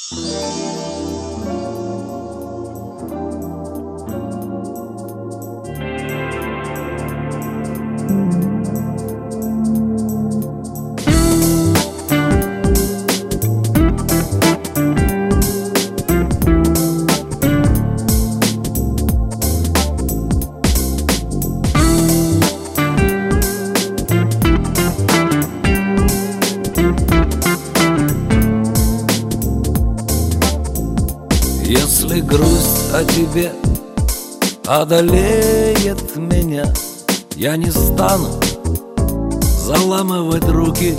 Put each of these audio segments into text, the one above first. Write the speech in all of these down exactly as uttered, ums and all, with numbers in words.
Если грусть о тебе одолеет меня, я не стану заламывать руки.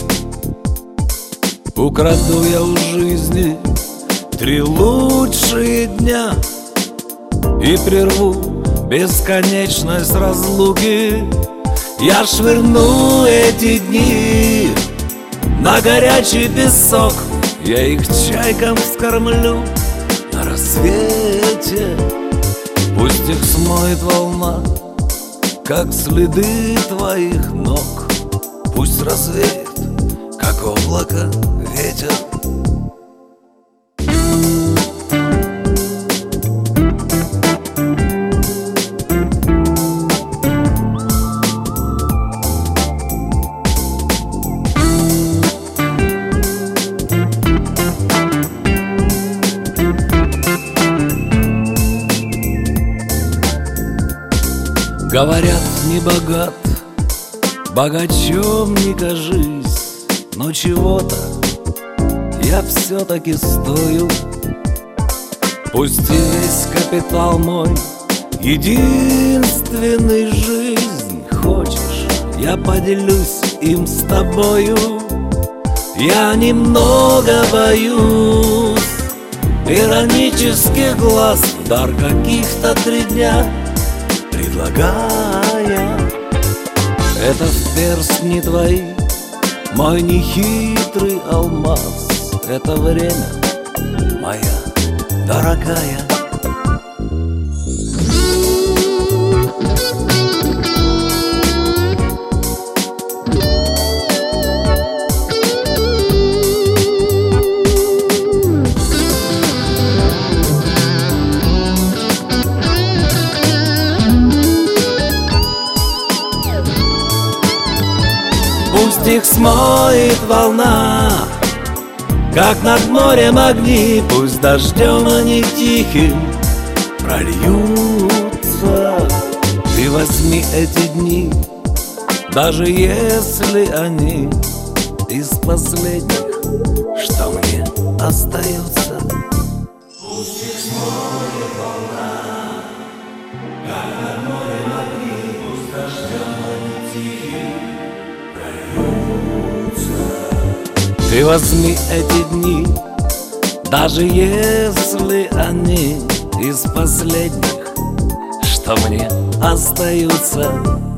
Украду я у жизни три лучшие дня и прерву бесконечность разлуки. Я швырну эти дни на горячий песок, я их чайкам вскормлю на рассвете. Пусть их смоет волна, как следы твоих ног. Пусть развеет, как облако, ветер. Говорят, не богат, богачом не кажись, но чего-то я все-таки стою. Пусть и весь капитал мой, единственный жизнь, хочешь, я поделюсь им с тобою. Я немного боюсь иронических глаз, в дар каких-то три дня предлагая. Это в перстни твои, мой нехитрый алмаз. Это время, моя дорогая. Пусть их смоет волна, как над морем огни. Пусть дождем они тихим прольются. Ты возьми эти дни, даже если они из последних, что мне остается. Пусть их смоет волна, как над морем огни. Пусть дождем они тихим. Ты возьми эти дни, даже если они из последних, что мне остаются.